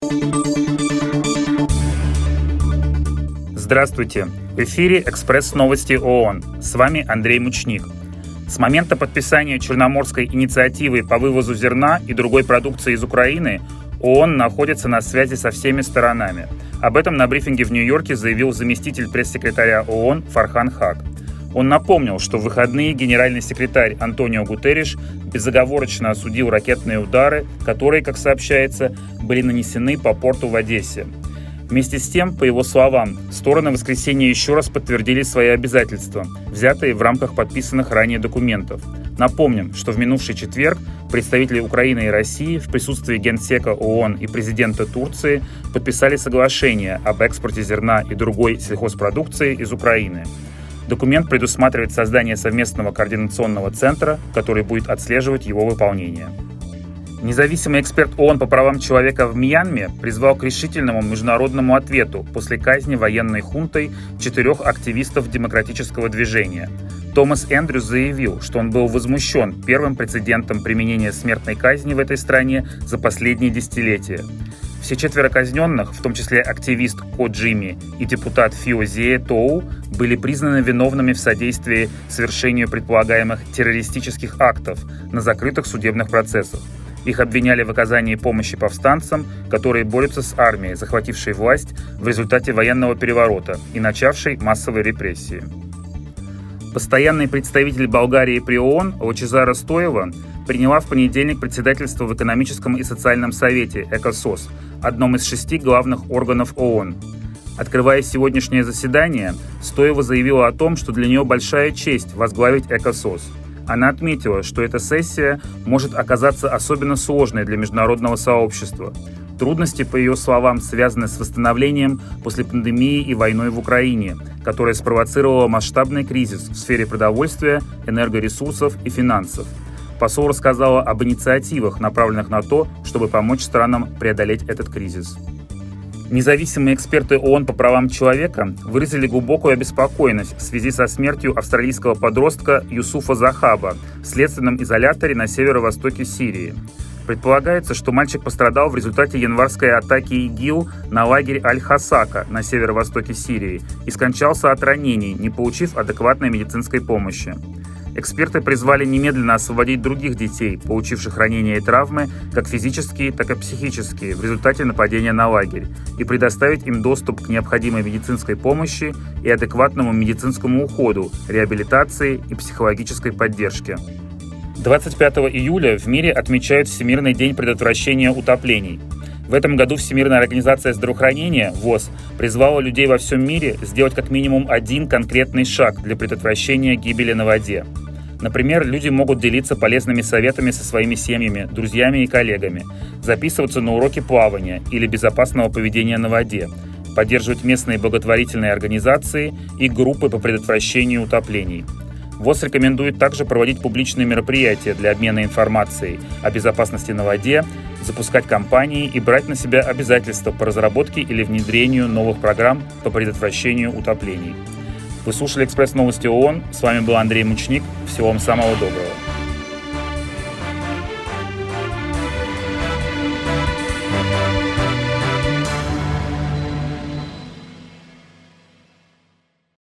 Здравствуйте! В эфире «Экспресс-новости ООН». С вами Андрей Мучник. С момента подписания Черноморской инициативы по вывозу зерна и другой продукции из Украины ООН находится на связи со всеми сторонами. Об этом на брифинге в Нью-Йорке заявил заместитель пресс-секретаря ООН Фархан Хак. Он напомнил, что в выходные генеральный секретарь Антонио Гутерриш безоговорочно осудил ракетные удары, которые, как сообщается, были нанесены по порту в Одессе. Вместе с тем, по его словам, стороны в воскресенье еще раз подтвердили свои обязательства, взятые в рамках подписанных ранее документов. Напомним, что в минувший четверг представители Украины и России в присутствии Генсека ООН и президента Турции подписали соглашение об экспорте зерна и другой сельхозпродукции из Украины. Документ предусматривает создание совместного координационного центра, который будет отслеживать его выполнение. Независимый эксперт ООН по правам человека в Мьянме призвал к решительному международному ответу после казни военной хунтой 4 активистов демократического движения. Томас Эндрюс заявил, что он был возмущен первым прецедентом применения смертной казни в этой стране за последние десятилетия. Все 4 казненных, в том числе активист Ко Джими и депутат Фио Зее Тоу, были признаны виновными в содействии совершению предполагаемых террористических актов на закрытых судебных процессах. Их обвиняли в оказании помощи повстанцам, которые борются с армией, захватившей власть в результате военного переворота и начавшей массовые репрессии. Постоянный представитель Болгарии при ООН Лачезара Стоева приняла в понедельник председательство в экономическом и социальном совете ЭКОСОС, одном из 6 главных органов ООН. Открывая сегодняшнее заседание, Стоева заявила о том, что для нее большая честь возглавить ЭКОСОС. Она отметила, что эта сессия может оказаться особенно сложной для международного сообщества. Трудности, по ее словам, связаны с восстановлением после пандемии и войной в Украине, которая спровоцировала масштабный кризис в сфере продовольствия, энергоресурсов и финансов. Посол рассказала об инициативах, направленных на то, чтобы помочь странам преодолеть этот кризис. Независимые эксперты ООН по правам человека выразили глубокую обеспокоенность в связи со смертью австралийского подростка Юсуфа Захаба в следственном изоляторе на северо-востоке Сирии. Предполагается, что мальчик пострадал в результате январской атаки ИГИЛ на лагерь Аль-Хасака на северо-востоке Сирии и скончался от ранений, не получив адекватной медицинской помощи. Эксперты призвали немедленно освободить других детей, получивших ранения и травмы, как физические, так и психические, в результате нападения на лагерь, и предоставить им доступ к необходимой медицинской помощи и адекватному медицинскому уходу, реабилитации и психологической поддержке. 25 июля в мире отмечают Всемирный день предотвращения утоплений. В этом году Всемирная организация здравоохранения, ВОЗ, призвала людей во всем мире сделать как минимум один конкретный шаг для предотвращения гибели на воде. Например, люди могут делиться полезными советами со своими семьями, друзьями и коллегами, записываться на уроки плавания или безопасного поведения на воде, поддерживать местные благотворительные организации и группы по предотвращению утоплений. ВОЗ рекомендует также проводить публичные мероприятия для обмена информацией о безопасности на воде, запускать кампании и брать на себя обязательства по разработке или внедрению новых программ по предотвращению утоплений. Вы слушали «Экспресс-новости ООН». С вами был Андрей Мучник. Всего вам самого доброго.